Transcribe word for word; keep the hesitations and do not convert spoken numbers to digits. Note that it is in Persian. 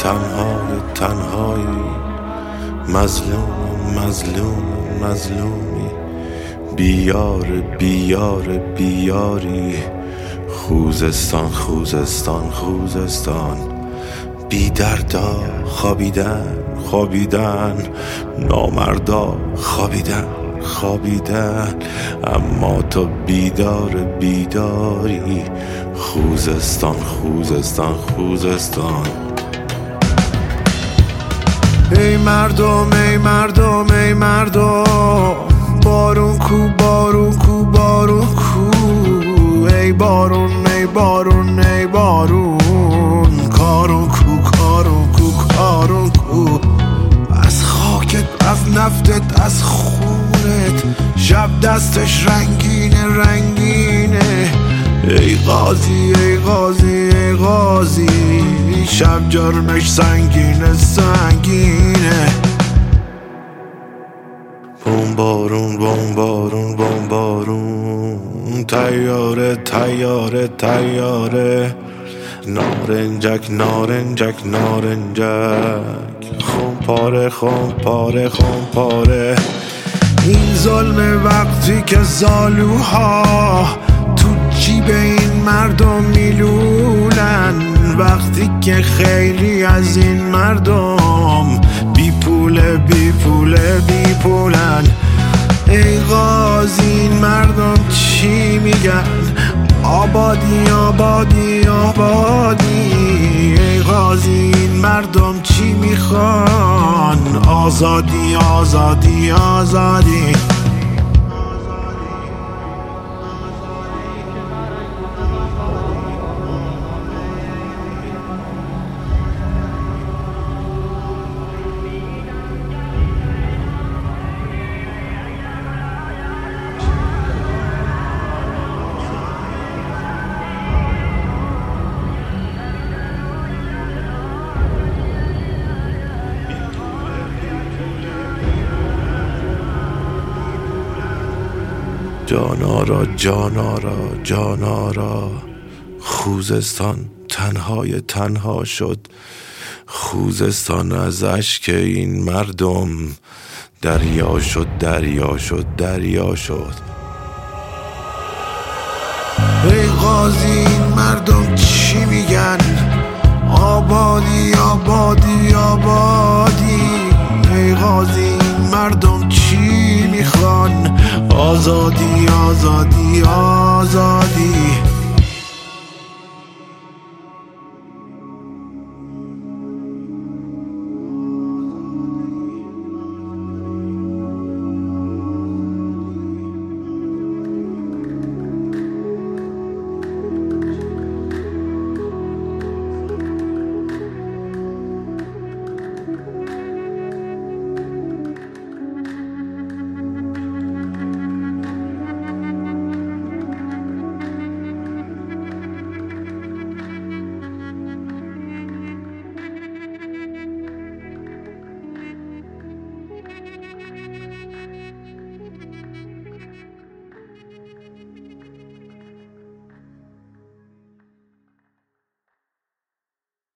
تنهای تنهایی، مظلوم مظلوم مظلومی، بیار بیار بیاری، خوزستان خوزستان خوزستان. بی دردا خوابیدن خوابیدن، نامردا خوابیدن خوابیدن، اما تو بیدار بیداری، خوزستان خوزستان خوزستان. ای مردم ای مردم ای مردم، بارون کو بارون کو بارون کو، ای بارون ای بارون ای بارون، کارون کو کارون کو کارون کو. از خاکت از نفتت از خونت، شب دستش رنگینه رنگینه، ای غازی ای غازی ای غازی، شب جرمش سنگینه سنگینه. بمبارون بمبارون بمبارون، تیاره تیاره تیاره، نارنجک نارنجک نارنجک، خون پاره خون پاره خون پاره. این ظلم وقتی که زالوها تو جیب این مردم میلولن، وقتی که خیلی از این مردم بی پوله بی پوله بی پولن. ای غازی این مردم چی میگن؟ آبادی آبادی آبادی. ای غازی این مردم چی میخوان؟ آزادی آزادی آزادی. جانارا جانارا جانارا، خوزستان تنهای تنها شد، خوزستان از اشک این مردم دریا شد دریا شد دریا شد. ای غازی این مردم چی میگن؟ آبادی آبادی آبادی. ای غازی این مردم چی میخوان؟ آزادی آزادی آزادی.